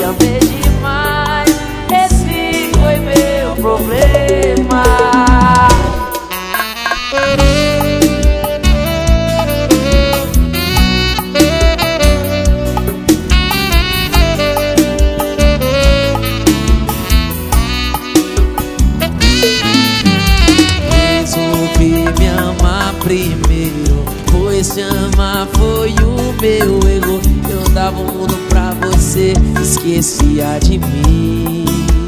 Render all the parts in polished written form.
amei demais, esse foi meu problema. Me amar primeiro, pois te amar foi o meu erro. Eu dava o mundo pra você, esquecia de mim.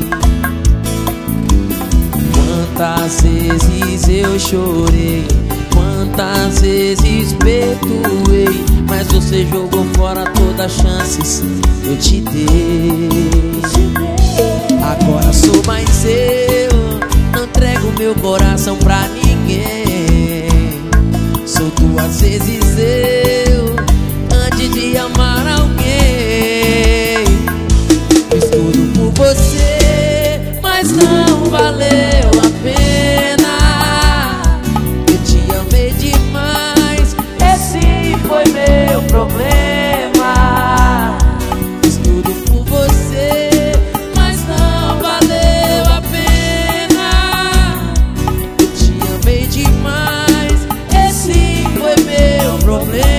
Quantas vezes eu chorei, quantas vezes perdoei, mas você jogou fora todas as chances que eu te dei. Agora sou mais eu, não entrego meu coração pra ninguém. Sou duas vezes eu, antes de amar alguém. Fiz tudo por você, mas não valeu a pena. Eu te amei demais, Esse foi meu problema. fiz tudo por você, mas não valeu a pena. Eu te amei demais, esse foi meu problema.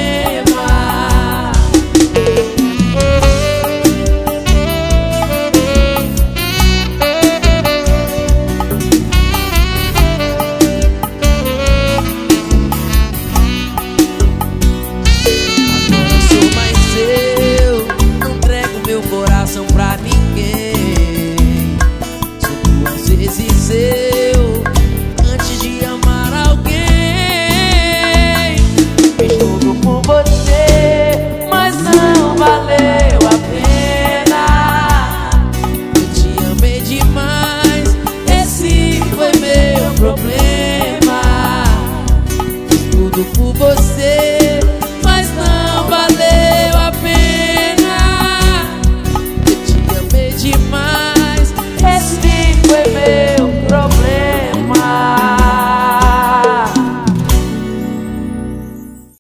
Agora sou mais eu, não entrego meu coração pra ninguém. Sou duas vezes eu, antes de amar alguém. Fiz tudo por você, mas não valeu a pena. Eu te amei demais, esse foi meu problema. Fiz tudo por